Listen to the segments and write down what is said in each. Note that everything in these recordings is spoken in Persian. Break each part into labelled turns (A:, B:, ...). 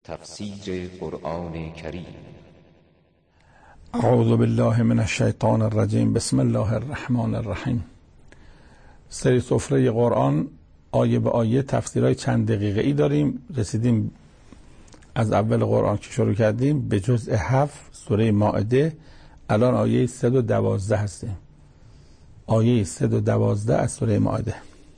A: تفسیر قرآن کریم.
B: اعوذ بالله من الشیطان الرجیم. بسم الله الرحمن الرحیم. سری سفره قرآن آیه به آیه تفسیرهای چند دقیقه ای داریم. رسیدیم از اول قرآن که شروع کردیم به جزء 7 سوره مائده. الان آیه 112 هستیم. آیه 112 از سوره مائده.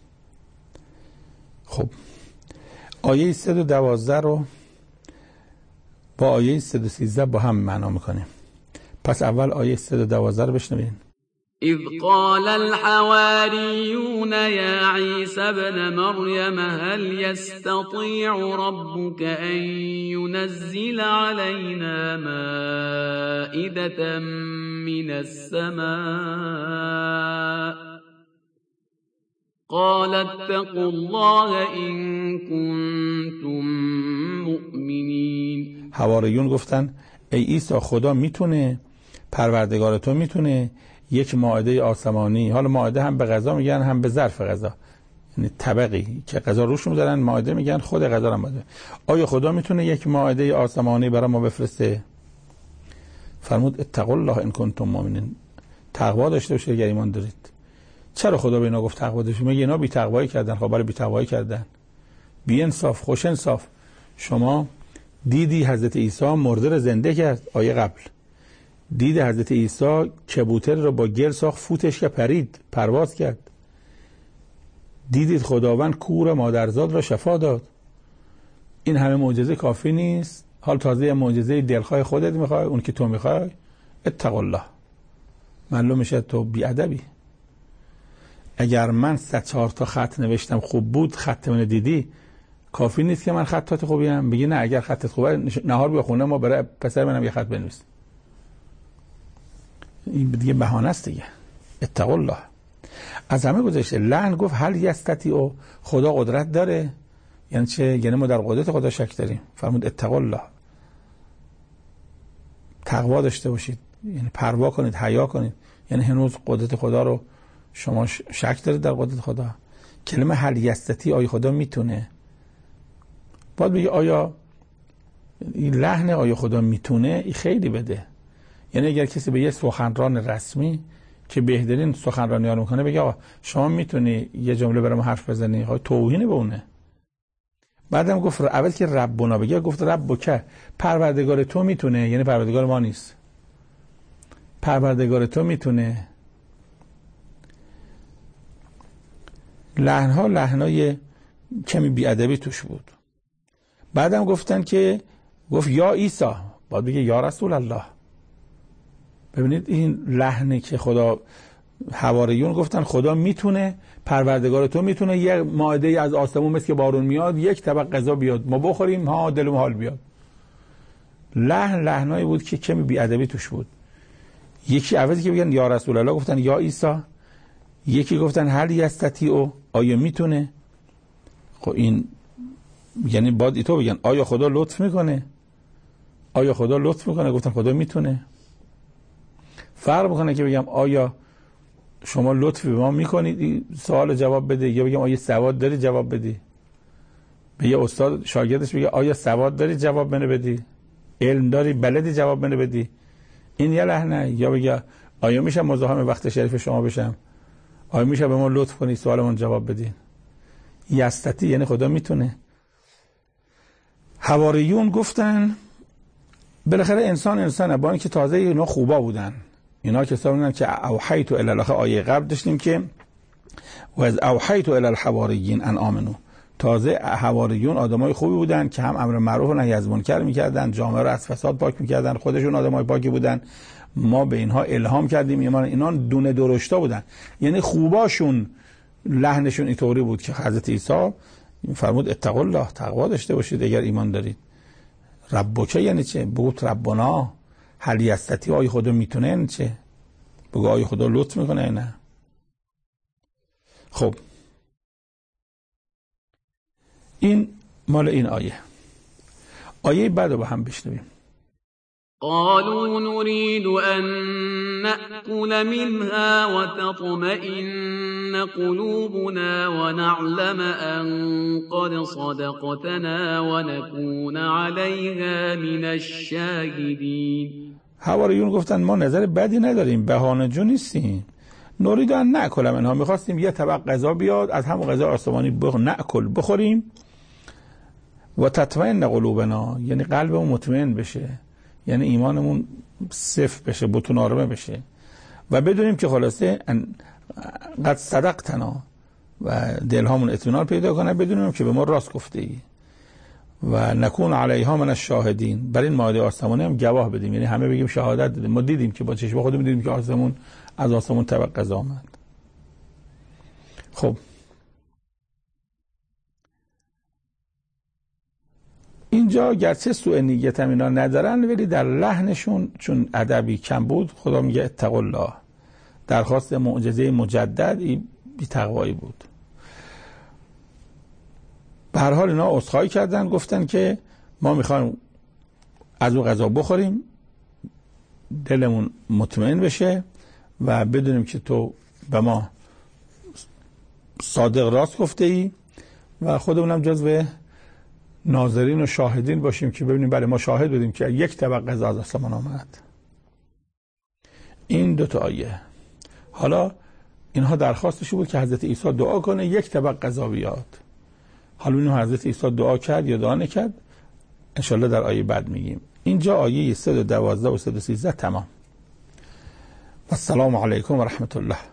B: خب آیه 112 رو با آیه 113 با هم معنا میکنیم. پس اول آیه 112 رو بشنوین.
C: اذ قال الحواریون یا عیسی ابن مریم هل یستطیع ربک ان ینزل علینا مائدة من السماء قال اتقوا الله ان کنتم مؤمنین.
B: حواریون گفتن ای عیسی خدا میتونه، پروردگار تو میتونه یک مائده آسمانی، حالا مائده هم به غذا میگن هم به ظرف غذا، یعنی طبقی که غذا روش میذارن مائده میگن، خود غذا هم مائده. آیا خدا میتونه یک مائده آسمانی برای ما بفرسته؟ فرمود اتقوا الله ان کنتم مؤمنین، تقوا داشته باشید اگر ایمان دارید. چرا خدا به اینا گفت تقوا داشته؟ میگه اینا بی تقوایی کردن. خب برای بی تقوایی کردن، بی انصاف، خوش انصاف. شما دیدی حضرت عیسی مرده رو زنده کرد آیه قبل، دید حضرت عیسی کبوتر رو با گل ساخت، فوتش که پرید، پرواز کرد. دیدید خداوند کور مادرزاد را شفا داد. این همه معجزه کافی نیست؟ حال تازه معجزه دلخواه خودت میخوای، اون که تو میخوای؟ اتقوا الله. معلوم میشه تو بیادبی. اگر من 3-4 تا خط نوشتم خوب بود، خط من دیدی، کافی نیست که من خطات خوبیم؟ بگی نه اگر خطت خوبه نهار بیا خونه ما برای پسر منم یه خط بنویس. این دیگه بهانه است دیگه. اتقوا الله. از همه گذشته لعن گفت هل یستطیع، خدا قدرت داره؟ یعنی چه؟ یعنی ما در قدرت خدا شک داریم. فرمود اتقوا الله، تقوا داشته باشید، یعنی پروا کنید، حیا کنید. یعنی هنوز قدرت خدا رو شما شک دارید در قدرت خدا. کلمه هل یستطیع، آیا خدا میتونه؟ باید بگی آیا این لحن آیا خدا میتونه این خیلی بده. یعنی اگر کسی به یه سخنران رسمی که بهترین سخنرانی ها رو میکنه بگه آقا شما میتونی یه جمله برام حرف بزنی، های توهین به اونه. بعدم گفت اول که ربنا بگه، گفت ربک، پروردگار تو میتونه، یعنی پروردگار ما نیست. پروردگار تو میتونه. لحنها لحنای کمی بیادبی توش بود. بعدم گفتن که گفت یا عیسی، باید بگه یا رسول الله. ببینید این لحنی که خدا، حواریون گفتن خدا میتونه، پروردگار تو میتونه یه مائده از آسمون مثل که بارون میاد یک طبق غذا بیاد ما بخوریم، ها دلم حال بیاد. لحنایی بود که کمی بیادبی توش بود. یکی عوضی که بگن یا رسول الله گفتن یا عیسی، یکی گفتن هل یستطیع، آیا میتونه. خب این یعنی باید تو بگن آیا خدا لطف میکنه؟ آیا خدا لطف میکنه؟ گفتن خدا میتونه. فرق میکنه که بگم آیا شما لطفی به ما میکنید سوال جواب بده، یا بگم آیا سواد داری جواب بدی. به یه استاد شاگردش بگه آیا سواد داری جواب منو بدی، علم داری بلدی جواب منو بدی. این یه لحنه. یا بگه آیا میشه مزاحم وقت شریف شما بشم، آیا میشه به ما لطف کنی سوالمون جواب بدین. یستطیع یعنی خدا میتونه. حواریون گفتن بالاخره انسانه، با اینکه تازه اینا خوبا بودن، اینا کسایی بودن که اوحیت الی الله، آیه قبل داشتیم که و از اوحیت الی الحواریین ان آمنو، تازه حواریون آدمای خوبی بودن که هم امر معروف و نهی از منکر میکردن، جامعه رو از فساد پاک میکردن، خودشون آدمای پاکی بودن. ما به اینها الهام کردیم ایمان. اینا دونه درشتا بودن، یعنی خوباشون لحنشون اینطوری بود که حضرت عیسی فرمود اتقوا الله، تقوا داشته باشید اگر ایمان دارید. ربک یعنی چه؟ بگو ربنا. هل یستطیع، آیا خدا میتونه یعنی چه؟ بگو آیا خدا لطف میکنه نه. خب این مال این آیه بعد رو با هم بشنویم.
C: قالوا نريد أن نأكل منها وتطمئن قلوبنا ونعلم أن قد صدقتنا ونكون عليها من الشاهدین.
B: حواریون گفتن ما نظر بدی نداریم، بهانه‌جو نیستیم. نرید ان نأکل منها، میخواستیم یه طبق غذا بیاد از همون غذا آسمانی نأکل بخوریم و تطمئن قلوبنا، یعنی قلبمون مطمئن بشه، یعنی ایمانمون صفر بشه، بطون آرمه بشه و بدونیم که خلاصه قد صدقتنا و دلهامون اطمینان پیدا کنه، بدونیم که به ما راست گفته ای و نکون علیها من الشاهدین، برای این مائده آسمانی هم گواه بدیم، یعنی همه بگیم شهادت دادیم، ما دیدیم که با چشم خودمون دیدیم که از آسمون طبق غذا آمد. خب اینجا گرچه سوء نیت هم اینا ندارن، ولی در لحنشون چون ادبی کم بود خدا میگه اتقوا الله، درخواست معجزه مجدد بی تقوایی بود. به هر حال اینا عذرخواهی کردن، گفتن که ما میخوایم از اون غذا بخوریم، دلمون مطمئن بشه و بدونیم که تو به ما صادق راست گفته ای و خودمونم جزو ناظرین و شاهدین باشیم که ببینیم برای ما شاهد بودیم که یک طبق غذا از آسمان آمد. این دو تا آیه. حالا اینها درخواستش بود که حضرت عیسی دعا کنه یک طبق غذا بیاد. حالا اینو حضرت عیسی دعا کرد یا دعا نکرد انشالله در آیه بعد میگیم. اینجا آیه 112 و 113 تمام. السلام علیکم و رحمت الله.